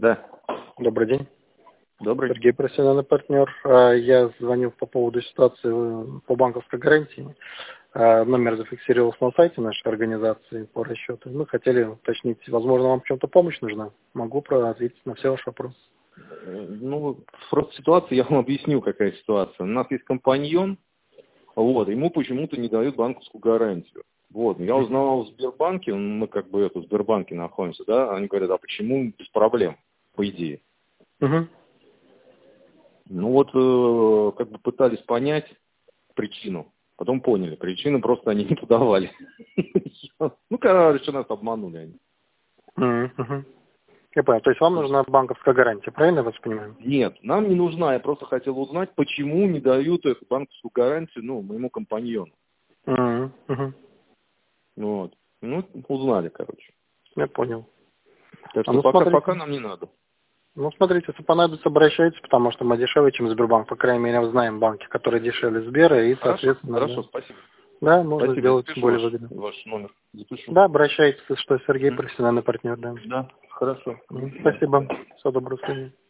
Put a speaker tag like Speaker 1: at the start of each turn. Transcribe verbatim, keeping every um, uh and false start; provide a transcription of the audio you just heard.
Speaker 1: Да.
Speaker 2: Добрый день.
Speaker 1: Добрый.
Speaker 2: Сергей, профессиональный партнер. Я звонил по поводу ситуации по банковской гарантии. Номер зафиксировался на сайте нашей организации по расчету. Мы хотели уточнить, возможно, вам в чем-то помощь нужна. Могу ответить на все ваши вопросы.
Speaker 1: Ну, просто ситуация, я вам объясню, какая ситуация. У нас есть компаньон, вот, ему почему-то не дают банковскую гарантию. Вот, я узнал в Сбербанке, мы как бы это, в Сбербанке находимся, да, они говорят, а почему без проблем, по идее.
Speaker 2: Угу.
Speaker 1: Ну вот, э, как бы пытались понять причину, потом поняли, причину просто они не подавали. Ну, короче, нас обманули они.
Speaker 2: Угу. Я понял. То есть вам нужна банковская гарантия, правильно я вас понимаю?
Speaker 1: Нет, нам не нужна. Я просто хотел узнать, почему не дают эту банковскую гарантию, ну, моему компаньону.
Speaker 2: Угу. Угу.
Speaker 1: Вот. Ну, узнали, короче.
Speaker 2: Я понял.
Speaker 1: Так
Speaker 2: А
Speaker 1: что
Speaker 2: ну,
Speaker 1: пока,
Speaker 2: смотрите.
Speaker 1: пока нам не надо.
Speaker 2: Ну, смотрите, если понадобится, обращайтесь, потому что мы дешевле, чем Сбербанк. По крайней мере, мы знаем банки, которые дешевле Сбера, и,
Speaker 1: Хорошо,
Speaker 2: соответственно,
Speaker 1: хорошо,
Speaker 2: да,
Speaker 1: спасибо.
Speaker 2: да, можно
Speaker 1: Спасибо,
Speaker 2: сделать
Speaker 1: запишу
Speaker 2: более
Speaker 1: ваш,
Speaker 2: выгодно.
Speaker 1: ваш номер. Запишу.
Speaker 2: Да, обращайтесь, что Сергей,
Speaker 1: М?
Speaker 2: профессиональный партнер, да.
Speaker 1: Да, хорошо.
Speaker 2: Мгм. Спасибо. Всего доброго, свидания.